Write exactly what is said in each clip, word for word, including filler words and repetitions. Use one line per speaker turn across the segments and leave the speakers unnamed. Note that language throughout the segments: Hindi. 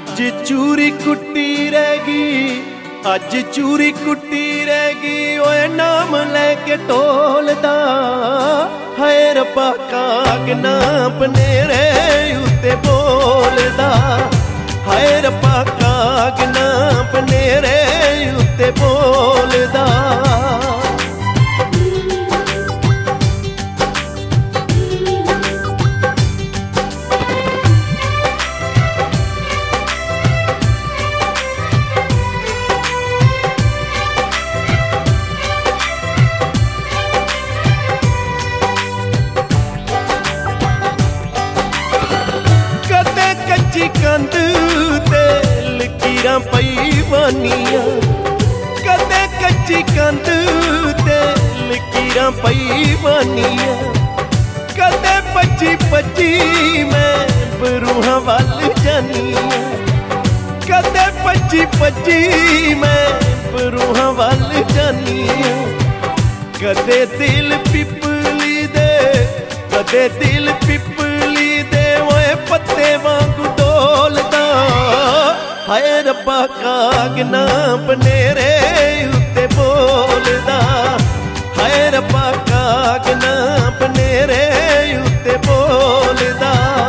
अज चूरी कुट्टी रहेगी, अज चूरी कुट्टी रहेगी। ओए नाम लैके ढोलदा हाय रब्बा काग ना बनेरे उत्ते बोलदा, हाय रब्बा काग ना बनेरे उत्ते बोलदा। कच्ची कंध ते लकीरां पई बानियां, कदे कच्ची कंध ते लकीरां पई बानियां। कदे पची पची मैं बरूहां वल जानियां, कदे पची पची मैं बरूहां वल जानियां। कदे दिल पिपली दे, कदे दिल पिपली दे ओए पत्ते वांगू डोलदा, हाय रब्बा काग ना बनेरे उत्ते बोलदा, हाय रब्बा काग ना बनेरे उत्ते बोलदा।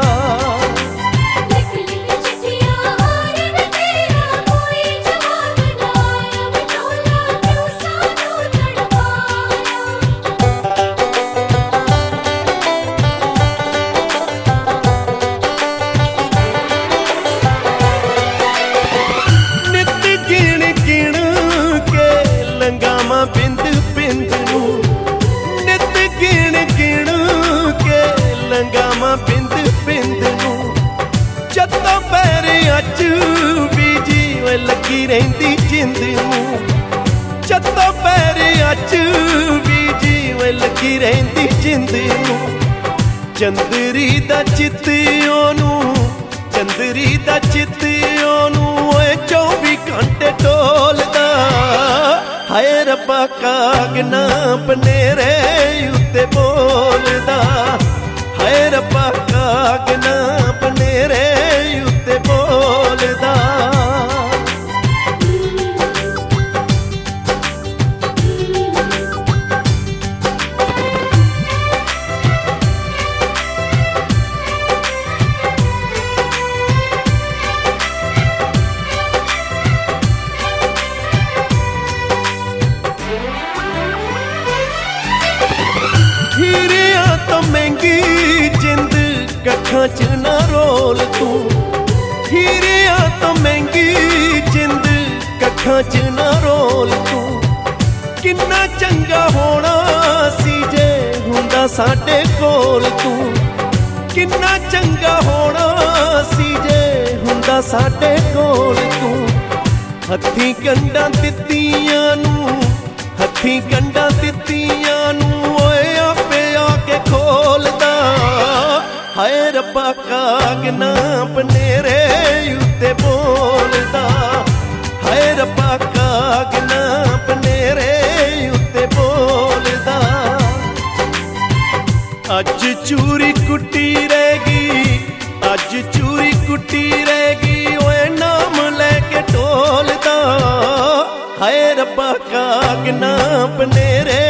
बिंद बिंद नू नित गिण गिण के लंगामा बिंद बिंद नू। जदों पैर अच भी जीव लगी रहिंदी जिंद नू, जदों पैर अच भी जीव लगी रहिंदी जिंद नू। चंदरी दा चित ओनू, चंदरी दा चित ओनू ओए चौबी घंटे डोलदा, हाय रब्बा काग ना बनेरे उत्ते बोलदा, हाय रब्बा काग ना बनेरे उत्ते बोलदा। हीरियां तो महंगी जिंद कखां च ना रोल तू, हीरियां तो महंगी जिंद कखां च ना रोल तू। किन्ना चंगा होना सी जे हुंदा साडे कोल तू, किन्ना चंगा होना सी जे हुंदा साडे कोल तू। हत्थी गंढां दित्तियां नू, हत्थी गंढां दित्तियां नू ओए आपे आके खोलदा, हाय रब्बा काग ना बनेरे उत्ते बोलदा, हाय रब्बा काग ना बनेरे उत्ते बोलदा। अज चूरी कुट्टी रहेगी, अज चूरी कुट्टी रहेगी। ओए नाम लैके ढोलदा हाय रब्बा काग ना बनेरे